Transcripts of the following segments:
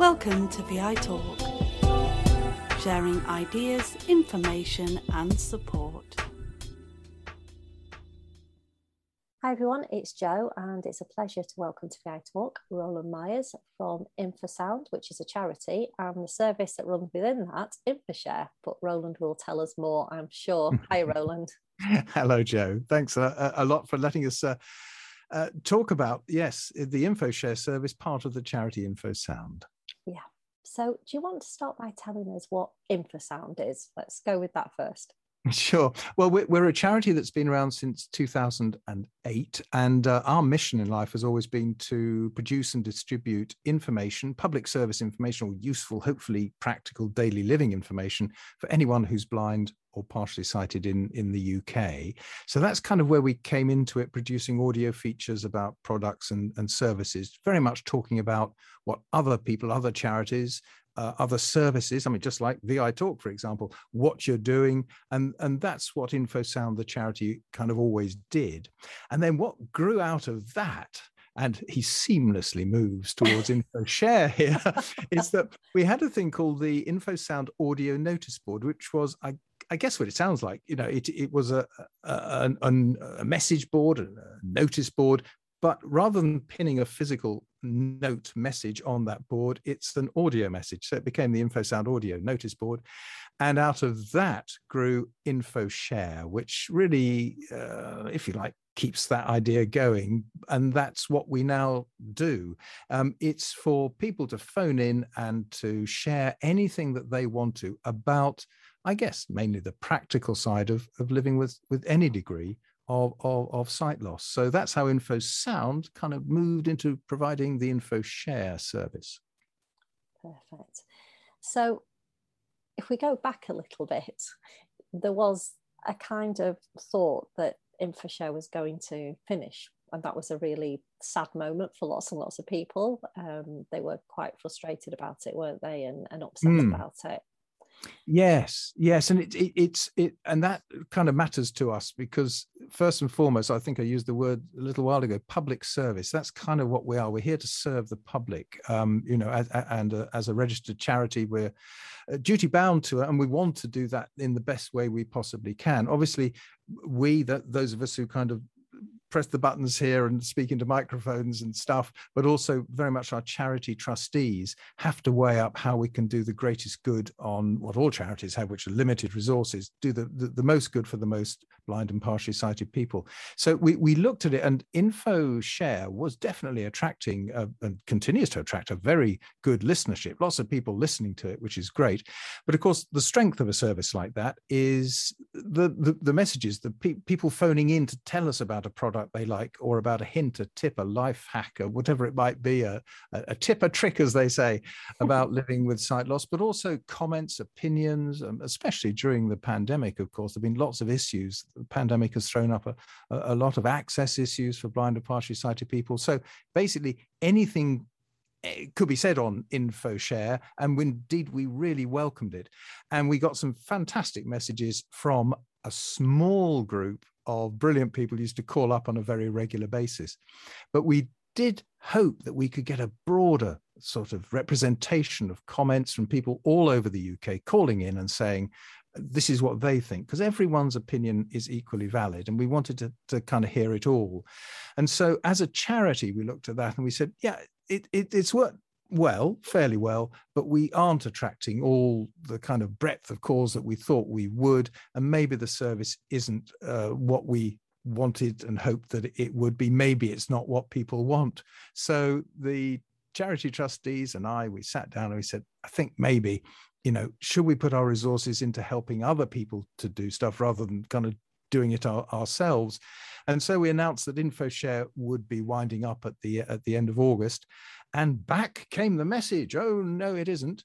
Welcome to VI Talk, sharing ideas, information and support. Hi everyone, it's Jo and it's a pleasure to welcome to VI Talk Roland Myers from Infrasound, which is a charity and the service that runs within that, InfoShare, but Roland will tell us more, I'm sure. Hi Roland. Hello Jo, thanks a lot for letting us talk about, yes, the InfoShare service, part of the charity Infrasound. Yeah, so do you want to start by telling us what Infrasound is? Let's go with that first. Sure. Well, we're a charity that's been around since 2008, and our mission in life has always been to produce and distribute information, public service information, or useful, hopefully practical daily living information for anyone who's blind or partially sighted in the UK. So that's kind of where we came into it, producing audio features about products and services, very much talking about what other people, other charities, other services, I mean, just like VI Talk, for example, what you're doing. And that's what Infrasound, the charity, kind of always did. And then what grew out of that, and he seamlessly moves towards InfoShare here, is that we had a thing called the Infrasound Audio Notice Board, which was, I guess what it sounds like, you know, it was a message board, a notice board, but rather than pinning a physical note message on that board, it's an audio message. So it became the Infrasound Audio Notice Board. And out of that grew InfoShare, which really, if you like, keeps that idea going. And that's what we now do. It's for people to phone in and to share anything that they want to about, I guess, mainly the practical side of living with any degree of sight loss. So that's how Infrasound kind of moved into providing the InfoShare service. Perfect. So if we go back a little bit, there was a kind of thought that InfoShare was going to finish. And that was a really sad moment for lots and lots of people. They were quite frustrated about it, weren't they? And upset about it. Yes, and it's and that kind of matters to us because first and foremost, I think I used the word a little while ago, public service. That's kind of what we are. We're here to serve the public, you know, as a registered charity, we're duty bound to it, and we want to do that in the best way we possibly can. Obviously, those of us who kind of press the buttons here and speak into microphones and stuff, but also very much our charity trustees have to weigh up how we can do the greatest good on what all charities have, which are limited resources, do the most good for the most blind and partially sighted people. So we looked at it, and InfoShare was definitely attracting and continues to attract a very good listenership, lots of people listening to it, which is great. But of course, the strength of a service like that is the messages, the people phoning in to tell us about a product they like, or about a hint, a tip, a life hack, or whatever it might be, a tip, a trick, as they say, about living with sight loss, but also comments, opinions, especially during the pandemic. Of course, there have been lots of issues. The pandemic has thrown up a lot of access issues for blind and partially sighted people. So basically anything could be said on InfoShare, and indeed we really welcomed it. And we got some fantastic messages from a small group of brilliant people who used to call up on a very regular basis. But we did hope that we could get a broader sort of representation of comments from people all over the UK calling in and saying, this is what they think, because everyone's opinion is equally valid. And we wanted to kind of hear it all. And so as a charity, we looked at that and we said, yeah, it's worked fairly well, but we aren't attracting all the kind of breadth of calls that we thought we would. And maybe the service isn't what we wanted and hoped that it would be. Maybe it's not what people want. So the charity trustees and we sat down and we said, I think maybe, you know, should we put our resources into helping other people to do stuff rather than kind of doing it ourselves? And so we announced that InfoShare would be winding up at the end of August, and back came the message, oh no it isn't,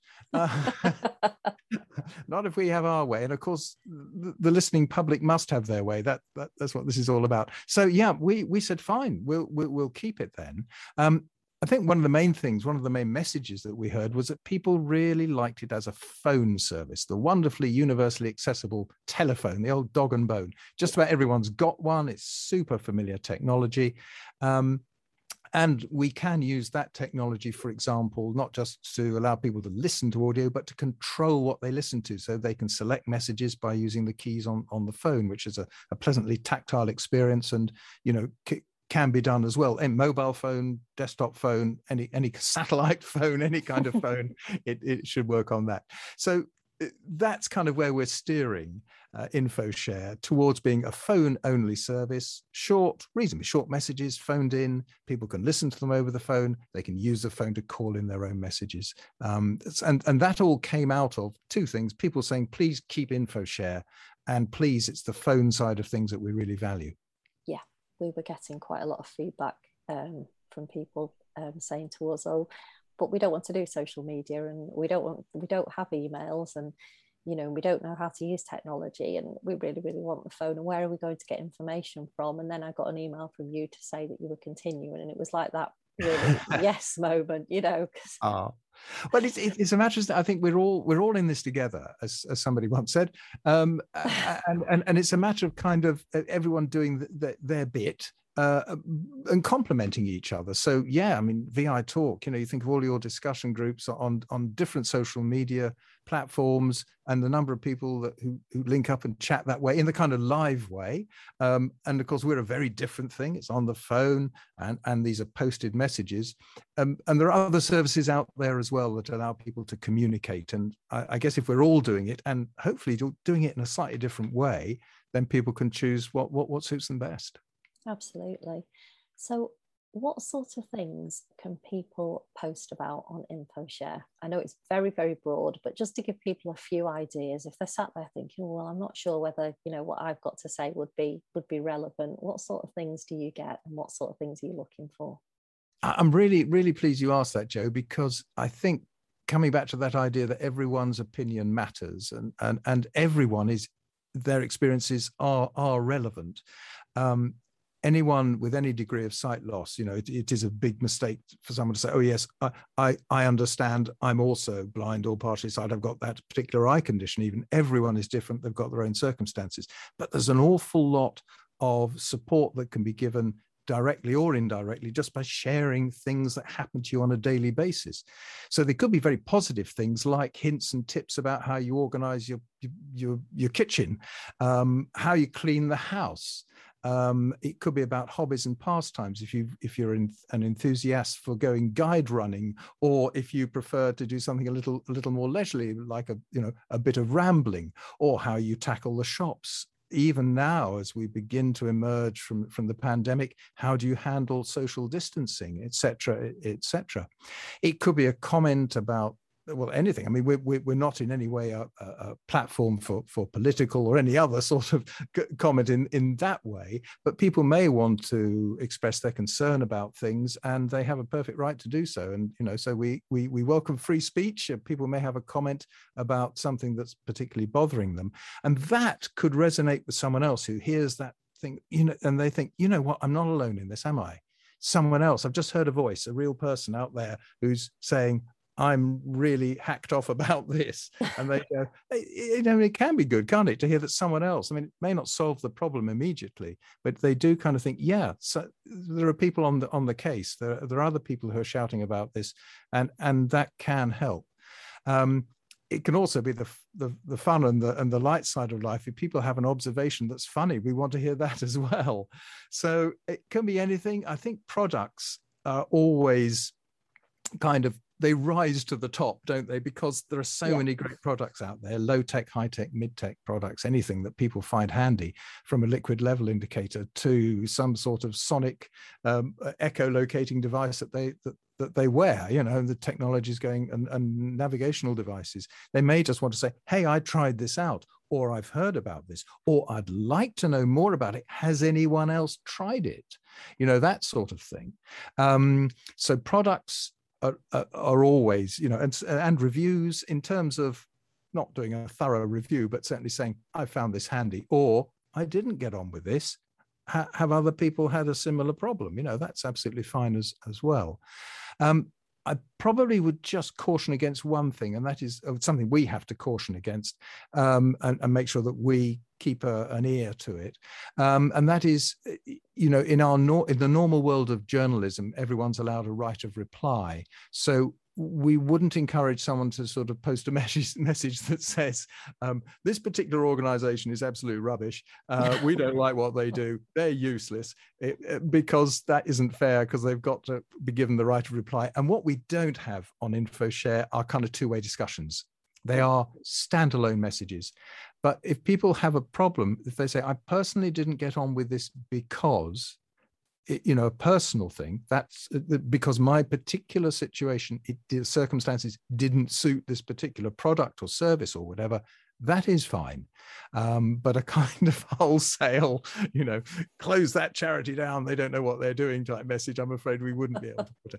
not if we have our way. And of course the listening public must have their way. That's what this is all about. So yeah, we said fine, we'll keep it then. I think one of the main messages that we heard was that people really liked it as a phone service, the wonderfully universally accessible telephone, the old dog and bone. Just about everyone's got one. It's super familiar technology. And we can use that technology, for example, not just to allow people to listen to audio, but to control what they listen to. So they can select messages by using the keys on the phone, which is a pleasantly tactile experience, and, you know, can be done as well. In mobile phone, desktop phone, any satellite phone, any kind of phone, it should work on that. So that's kind of where we're steering InfoShare towards being a phone-only service, reasonably short messages phoned in. People can listen to them over the phone. They can use the phone to call in their own messages. And that all came out of two things: people saying, please keep InfoShare, and please, it's the phone side of things that we really value. Yeah, we were getting quite a lot of feedback from people saying to us, oh, but we don't want to do social media, and we don't have emails, and, you know, we don't know how to use technology, and we really, really want the phone, and where are we going to get information from? And then I got an email from you to say that you were continuing, and it was like that really yes moment, you know. Well, it's a matter of, I think we're all in this together, as somebody once said, and it's a matter of kind of everyone doing their bit. And complementing each other. So yeah, I mean, VI Talk, you know, you think of all your discussion groups on different social media platforms, and the number of people who link up and chat that way in the kind of live way. And of course, we're a very different thing. It's on the phone, and these are posted messages. And there are other services out there as well that allow people to communicate. And I guess if we're all doing it, and hopefully doing it in a slightly different way, then people can choose what suits them best. Absolutely. So what sort of things can people post about on InfoShare? I know it's very, very broad, but just to give people a few ideas, if they're sat there thinking, well, I'm not sure whether, you know, what I've got to say would be relevant, what sort of things do you get, and what sort of things are you looking for? I'm really, really pleased you asked that, Jo, because I think coming back to that idea that everyone's opinion matters, and their experiences are relevant. Anyone with any degree of sight loss, you know, it is a big mistake for someone to say, oh yes, I understand, I'm also blind or partially sighted, I've got that particular eye condition. Even everyone is different, they've got their own circumstances. But there's an awful lot of support that can be given directly or indirectly just by sharing things that happen to you on a daily basis. So they could be very positive things like hints and tips about how you organize your kitchen, how you clean the house. It could be about hobbies and pastimes if you're an enthusiast for going guide running, or if you prefer to do something a little more leisurely, like a bit of rambling, or how you tackle the shops. Even now, as we begin to emerge from the pandemic, how do you handle social distancing, etc., etc. It could be a comment about, well, anything. I mean, we're not in any way a platform for political or any other sort of comment in that way, but people may want to express their concern about things, and they have a perfect right to do so. And, you know, so we welcome free speech. People may have a comment about something that's particularly bothering them, and that could resonate with someone else who hears that thing, you know, and they think, you know what, I'm not alone in this, am I? Someone else, I've just heard a voice, a real person out there who's saying, I'm really hacked off about this. And they go, you know, it can be good, can't it, to hear that someone else, I mean, it may not solve the problem immediately, but they do kind of think, yeah, so there are people on the case. There are other people who are shouting about this, and that can help. It can also be the fun and the light side of life. If people have an observation that's funny, we want to hear that as well. So it can be anything. I think products are always kind of, they rise to the top, don't they? Because there are so many great products out there, low-tech, high-tech, mid-tech products, anything that people find handy, from a liquid level indicator to some sort of sonic echolocating device that they wear, you know, the technologies going, and navigational devices. They may just want to say, hey, I tried this out, or I've heard about this, or I'd like to know more about it. Has anyone else tried it? You know, that sort of thing. So products are always, you know, and reviews, in terms of not doing a thorough review, but certainly saying, I found this handy, or I didn't get on with this. Have other people had a similar problem? You know, that's absolutely fine as well. I probably would just caution against one thing, and that is something we have to caution against, and make sure that we keep an ear to it. And that is, in the normal world of journalism, everyone's allowed a right of reply. So we wouldn't encourage someone to sort of post a message that says, this particular organization is absolute rubbish. We don't like what they do. They're useless, because that isn't fair, because they've got to be given the right of reply. And what we don't have on InfoShare are kind of two-way discussions. They are standalone messages. But if people have a problem, if they say, I personally didn't get on with this because, a personal thing, that's because my particular situation, the circumstances didn't suit this particular product or service or whatever, that is fine. But a kind of wholesale, close that charity down, they don't know what they're doing type message, I'm afraid we wouldn't be able to put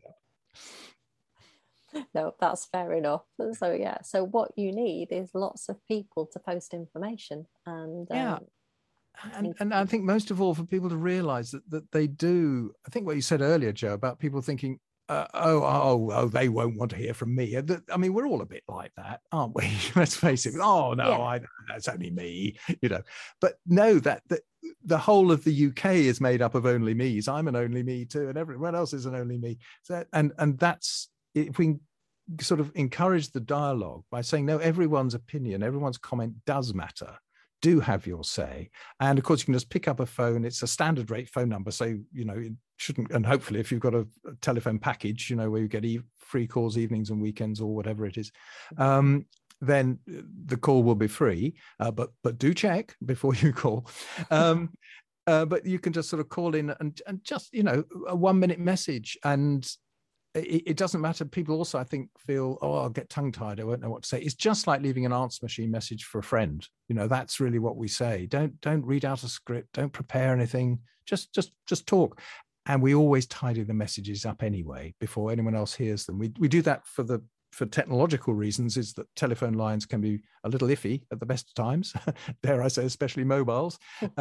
out. No, that's fair enough. So yeah, so what you need is lots of people to post information, and And I think most of all for people to realize that they do. I think what you said earlier, Joe, about people thinking, oh, they won't want to hear from me. I mean, we're all a bit like that, aren't we? Let's face it. Oh no, yeah. That's only me, But no, that the whole of the UK is made up of only me's. I'm an only me too, and everyone else is an only me. So, and that's, if we sort of encourage the dialogue by saying, no, everyone's opinion, everyone's comment does matter. Do have your say. And of course, you can just pick up a phone. It's a standard rate phone number. So, it shouldn't, and hopefully if you've got a telephone package, where you get free calls evenings and weekends or whatever it is, then the call will be free. But do check before you call. But you can just sort of call in and just, a 1 minute message, and it doesn't matter. People also, I think, feel, I'll get tongue tied, I won't know what to say. It's just like leaving an answer machine message for a friend. That's really what we say. Don't read out a script. Don't prepare anything. Just talk. And we always tidy the messages up anyway before anyone else hears them. We do that for technological reasons, is that telephone lines can be a little iffy at the best of times, dare I say, especially mobiles.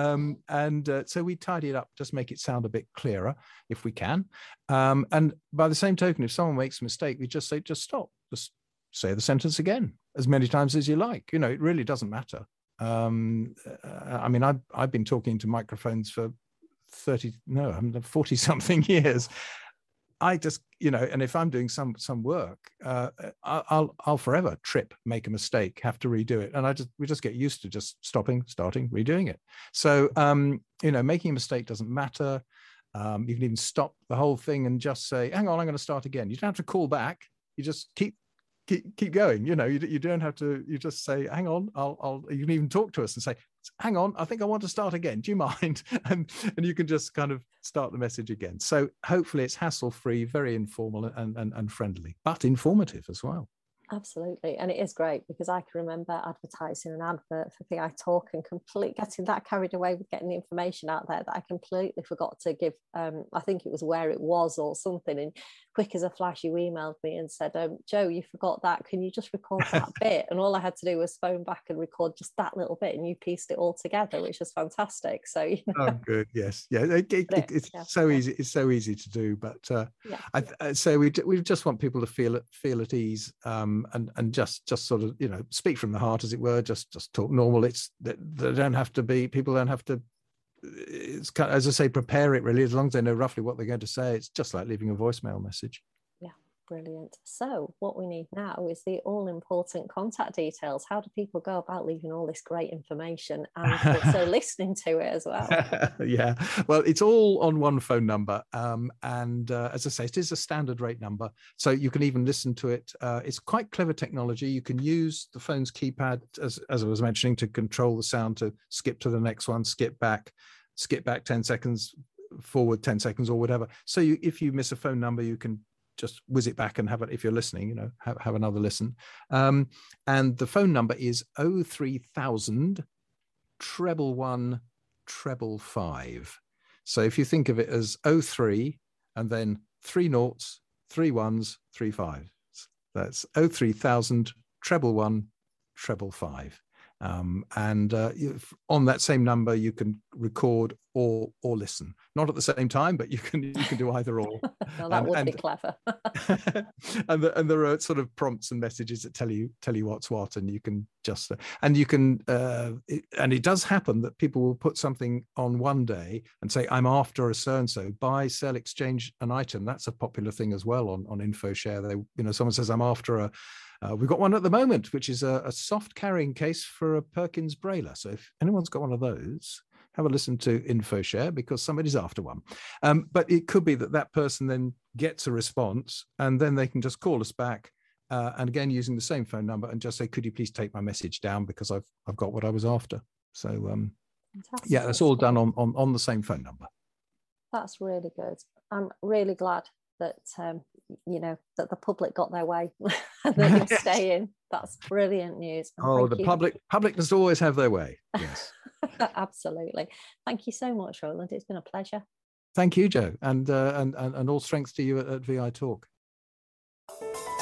So we tidy it up, just make it sound a bit clearer if we can. And by the same token, if someone makes a mistake, we just say, just stop, just say the sentence again as many times as you like. It really doesn't matter. I mean, I've been talking to microphones for 40 something years. I just, and if I'm doing some work, I'll forever make a mistake, have to redo it. And we just get used to just stopping, starting, redoing it. So, making a mistake doesn't matter. You can even stop the whole thing and just say, hang on, I'm going to start again. You don't have to call back. You just keep going. You don't have to, you just say, hang on, you can even talk to us and say, hang on, I think I want to start again. Do you mind? And you can just kind of start the message again. So hopefully it's hassle-free, very informal and friendly, but informative as well. Absolutely. And it is great, because I can remember advertising an advert for PI Talk and getting that carried away with getting the information out there that I completely forgot to give. I think it was where it was or something. And quick as a flash, you emailed me and said, Joe, you forgot that. Can you just record that bit? And all I had to do was phone back and record just that little bit, and you pieced it all together, which was fantastic. So, Oh, good. Yes. Yeah. It's so easy. It's so easy to do. But I say we just want people to feel at ease. And just sort of, speak from the heart, as it were, just talk normal. They don't have to be, people don't have to, it's kind of, as I say, prepare it really, as long as they know roughly what they're going to say. It's just like leaving a voicemail message. Yeah, brilliant. So what we need now is the all-important contact details. How do people go about leaving all this great information and also listening to it as well? Yeah, well, it's all on one phone number. And as I say, it is a standard rate number. So you can even listen to it. It's quite clever technology. You can use the phone's keypad, as I was mentioning, to control the sound, to skip to the next one, skip back 10 seconds, forward 10 seconds or whatever. So if you miss a phone number, you can just whiz it back and have it, if you're listening, have another listen. And the phone number is 03000 111 555. So if you think of it as 03 and then 3 noughts, 3 ones, 3 fives, that's 03000 111 555. And on that same number, you can record or listen. Not at the same time, but you can do either or. Well, that would be clever. and there are sort of prompts and messages that tell you what's what, and you can just and you can and it does happen that people will put something on one day and say, I'm after a so-and-so, buy, sell, exchange an item. That's a popular thing as well on InfoShare. Someone says, I'm after a we've got one at the moment, which is a soft carrying case for a Perkins Brailer. So if anyone's got one of those, have a listen to InfoShare, because somebody's after one. But it could be that person then gets a response, and then they can just call us back, and again, using the same phone number, and just say, could you please take my message down, because I've got what I was after. So yeah, that's all done on the same phone number. That's really good. I'm really glad that that the public got their way and that you're staying. That's brilliant news. And the public does always have their way. Yes. Absolutely. Thank you so much, Roland. It's been a pleasure. Thank you, Jo, and all strength to you at VI Talk.